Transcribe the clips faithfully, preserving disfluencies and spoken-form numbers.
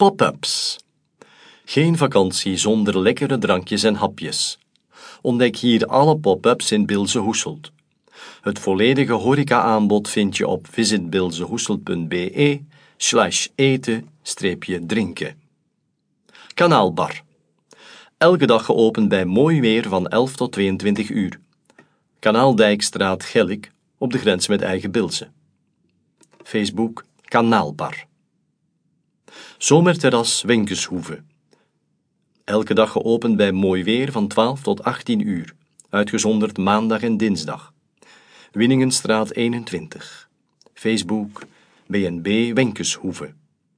Pop-ups. Geen vakantie zonder lekkere drankjes en hapjes. Ontdek hier alle pop-ups in Bilze Hoeselt. Het volledige horeca-aanbod vind je op visitbilzehoeselt.be slash eten streepje drinken. Kanaalbar. Elke dag geopend bij mooi weer van elf tot tweeëntwintig uur. Kanaaldijkstraat Gellik op de grens met eigen Bilze. Facebook Kanaalbar. Zomerterras Wenkeshoeve. Elke dag geopend bij mooi weer van twaalf tot achttien uur, uitgezonderd maandag en dinsdag. Winningenstraat eenentwintig. Facebook B en B Wenkeshoeve.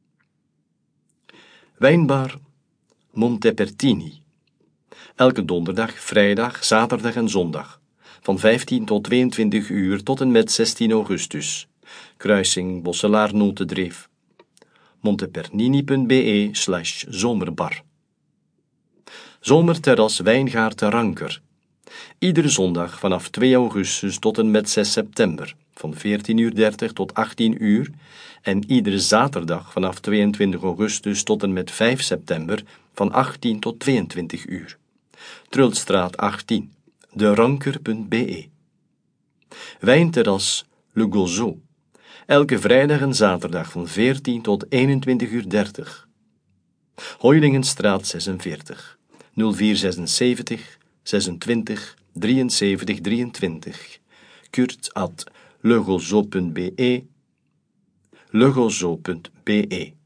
Wijnbar Montepertini. Elke donderdag, vrijdag, zaterdag en zondag. Van vijftien tot tweeëntwintig uur tot en met zestien augustus. Kruising Bosselaar-Notendreef. montepernini.be slash zomerbar. Zomerterras Wijngaard de Ranker. Iedere zondag vanaf twee augustus tot en met zes september, van veertien uur dertig tot achttien uur, en iedere zaterdag vanaf tweeëntwintig augustus tot en met vijf september, van achttien tot tweeëntwintig uur. Trulstraat achttien, de ranker.be. Wijnterras Le Gozo. Elke vrijdag en zaterdag van veertien tot eenentwintig uur dertig. Hoylingenstraat zesenveertig, nul vier zesenzeventig zesentwintig drieënzeventig drieëntwintig. Kurt at legozo.be legozo.be